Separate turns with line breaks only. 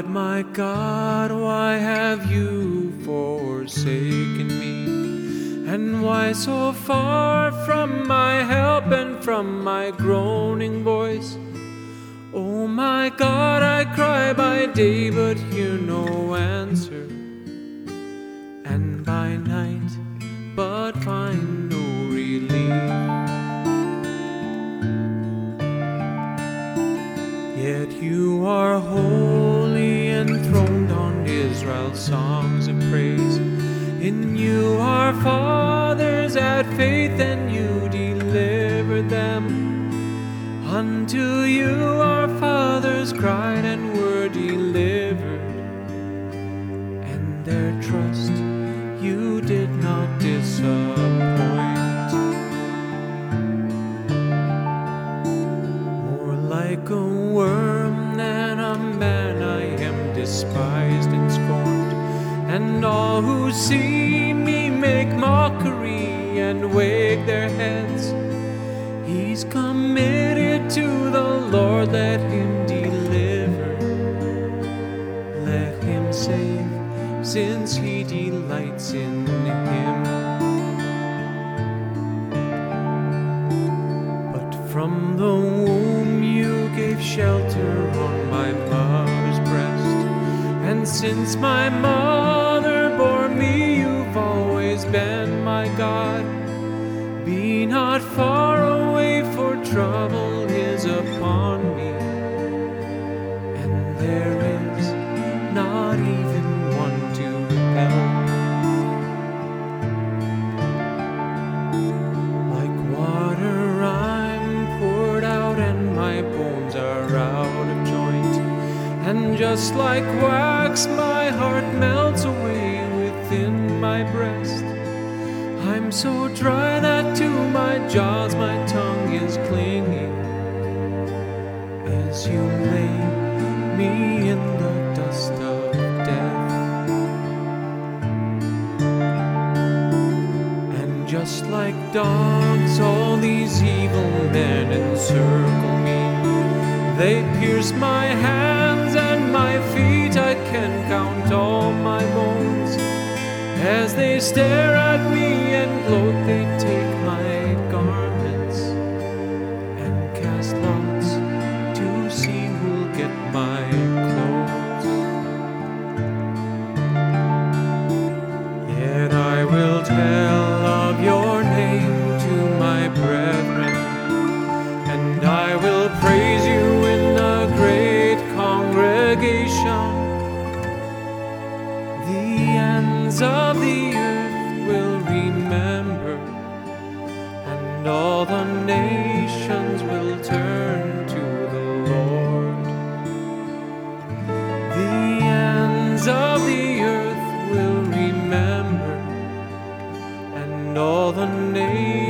God, why have you forsaken me? And why so far from my help and from my groaning voice? Oh my God, I cry by day but hear no answer, and by night but find no relief. Yet you are holy, enthroned on Israel's songs of praise. In you our fathers had faith, and you delivered them. Unto you our fathers cried and were delivered, and their trust you did not disappoint. More like a worm than a man I am despised and scorned, and all who see me make mockery and wag their heads. He's committed to the Lord, let him deliver, let him save, since he delights in him. But from the womb you gave shelter on my mother's breast, and since my mother bore me, you've always been my God. Be not far away, for trouble is upon me, and there is not even one to help. Like water I'm poured out, and my bones are out of joint, and just like wax my heart melts away within my breast. I'm so dry that to my jaws my tongue is clinging, as you lay me in the dust of death. And just like dogs all these evil men encircle me. They pierce my hands and my feet, I can count all my bones. As they stare at me and gloat, they take my garments and cast lots to see who'll get my clothes. Yet I will tell of your name to my brethren, and I will praise you in a great congregation. The ends of the earth will remember, and all the nations will turn to the Lord. The ends of the earth will remember, and all the nations